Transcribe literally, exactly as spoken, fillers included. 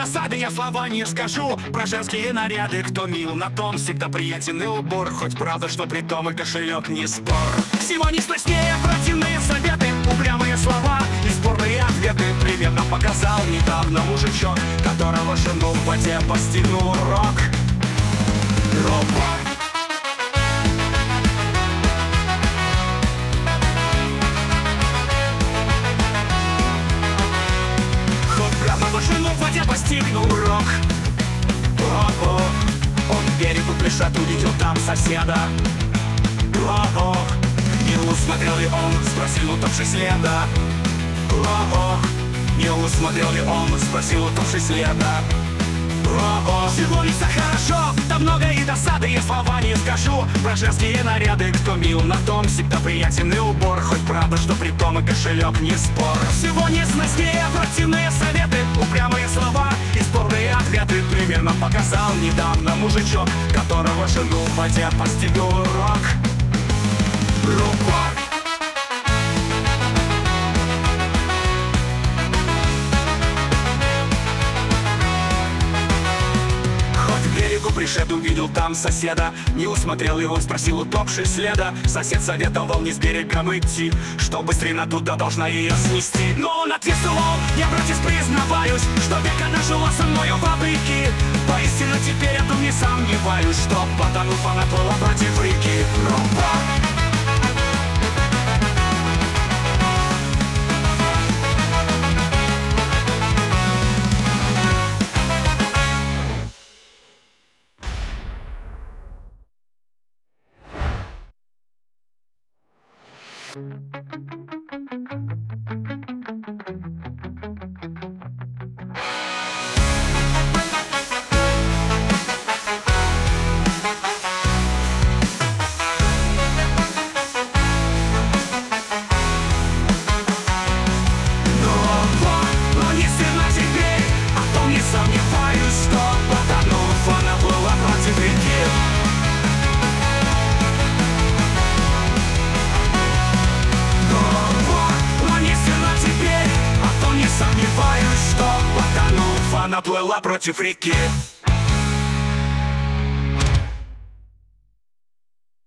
досады я слова не скажу про женские наряды. Кто мил, на том всегда приятен и убор. Хоть правда, что при том и кошелек не спор. Всего не сложнее противные советы, упрямые слова и спорные ответы. Примерно показал недавно мужичок, которого жену в воде постигнул урок. Урок. Жену в воде постигнул урок. О-о, он к берегу пришед, увидел там соседа. О-о, не усмотрел ли он, спросил утопший следа. О-о, не усмотрел ли он, спросил утопший следа. О-о, всего не все хорошо, там много и досады, я слова не скажу про женские наряды. Кто мил, на том всегда приятен и убор. Хоть правда, что при том и кошелек не спор. Всего не сложнее противные советы, упрямые слова и спорные ответы. Примерно показал недавно мужичок, которого жену в воде постигнул урок. Урок. Пришед, увидел там соседа, не усмотрел его, спросил утопший следа. Сосед советовал не с берегом идти, что быстрее на туда должна ее снести. Но он ответствовал: я, братец, признаваюсь, что век она жила со мною в фабрике. Поистину теперь я тут не сомневаюсь, что потонув она плыла против реки. Румба! Она плыла против реки.